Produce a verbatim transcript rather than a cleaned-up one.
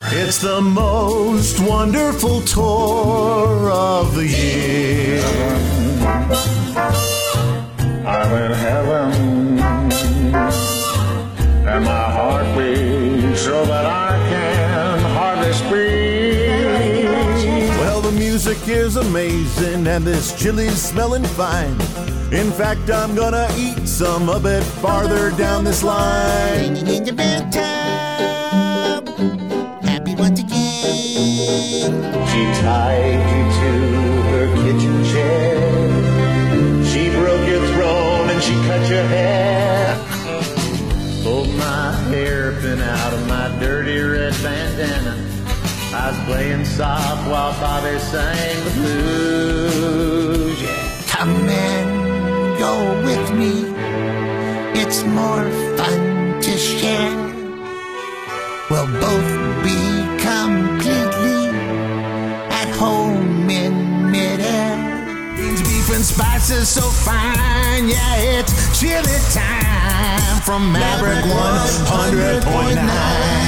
It's the most wonderful tour of the year. I'm in heaven, and my heart beats so that I can hardly speak. Well, the music is amazing, and this chili's smelling fine. In fact, I'm gonna eat some a bit farther down this line. Singing in the bathtub, happy once again. She tied you to her kitchen chair. She broke your throne and she cut your hair. Pulled my hairpin out of my dirty red bandana. I was playing soft while Bobby sang the blues. Yeah. Come and go with me. It's more fun to share. We'll both be completely at home in midair. Beans, beef, and spices so fine. Yeah, it's chili time from Maverick one hundred point nine.